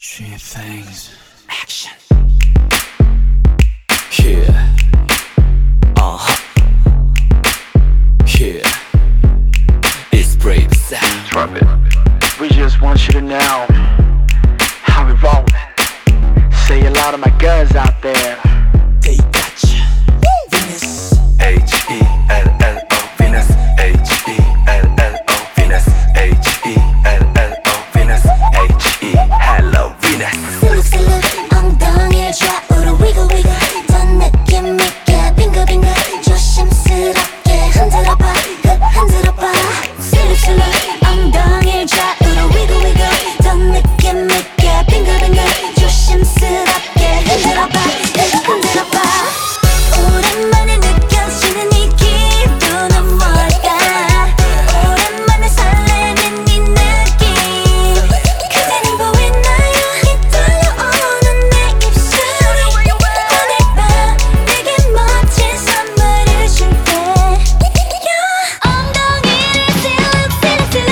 Three things. Action. Yeah. Yeah. It's brave sound. Drop it. We just want you to know how we rollin'. Say a lot of my guys out there. They got you. Venus. H-E-L-L-O Venus. H-E-L-L-O Venus. H-E-L-L-O Venus. H-E-Hello Venus. 슬룩슬룩 엉덩이를 좌우로 wiggle wiggle 더 느낌 있게 빙글빙글 조심스럽게 흔들어봐 흔들어봐 슬룩슬룩 엉덩이를 좌우로 wiggle wiggle 더 느낌 있게 빙글빙글 조심스럽게 흔들어봐 흔들어봐 오랜만에 느껴지는 이 기분은 뭘까 오랜만에 설레는 이 느낌 그대는 보이나요 이 떨려오는 내 입술이 오늘 밤 내게 멋진 선물을 줄게 엉덩이를 슬룩슬룩슬룩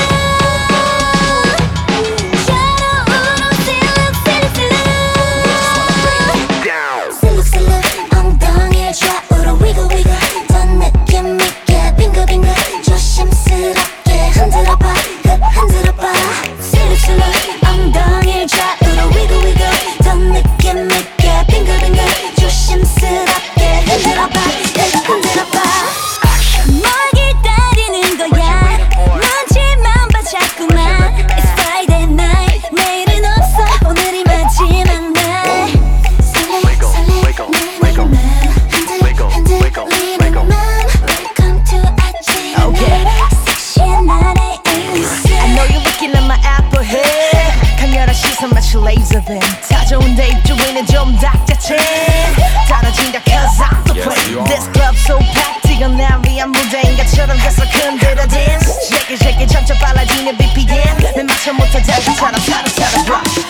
좌우로 슬룩슬룩 슬룩슬룩 엉덩이를 좌우로 wiggle wiggle 더 느낌 있게 빙글빙글 조심스럽게 흔들어봐 흔들어봐 슬룩슬룩 엉덩이를 좌우로 wiggle wiggle 더 느낌 있게 빙글빙글 조심스럽게 흔들어봐 흔들어봐 뭘 기다리는 거야 눈치만 봐 자꾸만 It's Friday night 내일은 없어 오늘이 마지막 날 Wiggle, wiggle, wiggle. Wiggle, wiggle, wiggle. Welcome to 아침 Okay. 섹시한 나의 에이스 I know you're looking at my apple head 강렬한 시선 마치 laser beam 다져온 내 입주위는 좀 닥자체 떨어진다 cause I'm the play This club so packed 이건 날 위한 무대인 것처럼 계속 흔들어 dance Shake it shake it 점점 빨라지는 BPM 내 맞춰 못한 장기처럼 차례차례 drop